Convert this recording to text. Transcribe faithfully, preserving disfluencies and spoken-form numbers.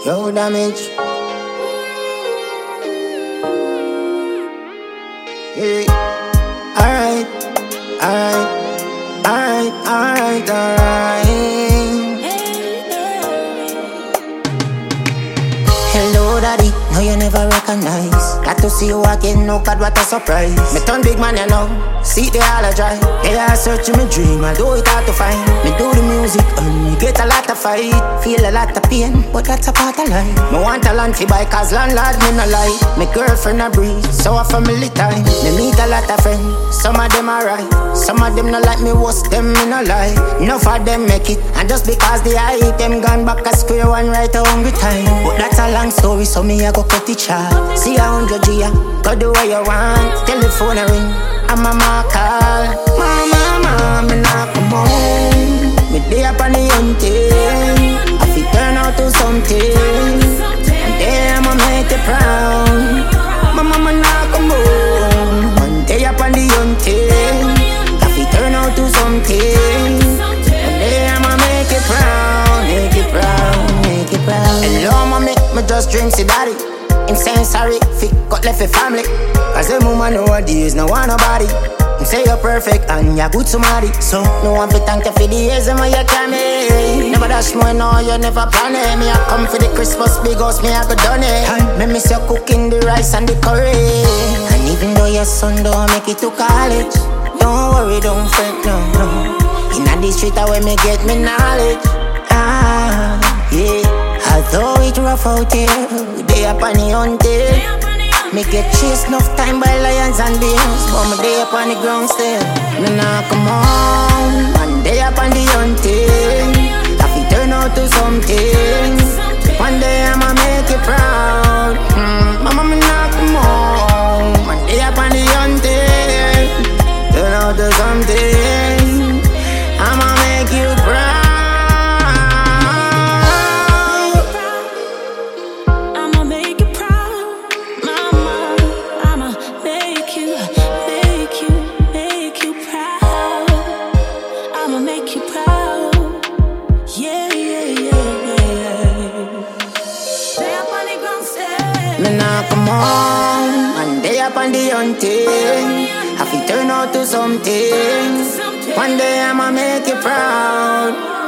Yo, damage. Yeah. Alright, alright, alright, alright, alright. Hello, daddy. No, you never recognize. Got to see you again. No, God, what a surprise. Me turn big man, you know. See they all a dry. They are searching my dream. I do it hard to find. Me do the music and me get a lot of fight. Feel a lot of pain, but that's a part of life. Me want a land to buy, cause landlord me no lie. My girlfriend a breeze, so a family time. Me meet a lot of friends. Some of them are right. Some of them no like me, worst them me no lie. Enough of them make it, and just because they hype them gone back a square one right a hungry time. But that's a long story, so me a go cut it short. See a hundred G, go do what you want. Telephone a ring, and mama call. Mama, mama, me nah come home. Me day up on the hunting. I fi turn out to something, and then I'ma make you proud. Mama, mama nah come home. One day up on the hunting. I fi turn out to something, and then I'ma make you proud, make you proud, make you proud. Hello, mommy, me just drink see daddy. Him saying sorry, fit got left a family. Cause the woman nowadays no want nobody. Him say you're perfect and you're good somebody. So no one fit thank you for the years and when you came in. Never dash more, no, you never plan it. Me I come for the Christmas big house, me I go done it. Me miss you cooking the rice and the curry. And even though your son don't make it to college, don't worry, don't fret, no, no. Inna the street I where me get me knowledge. Ah, yeah. Although it rough out here, they up on the hunting. Me get chased enough time by lions and bears, but me day up on the ground still. Me nah come on, one day up on the hunting. I fi turn out to something. One day I'ma make you proud. Mm, mama, me nah come on, one day up on the hunting. Turn out to something. I'ma make you proud. Me nah come on, one day up on the hunting. I fi turn out to something. One day I'ma make you proud.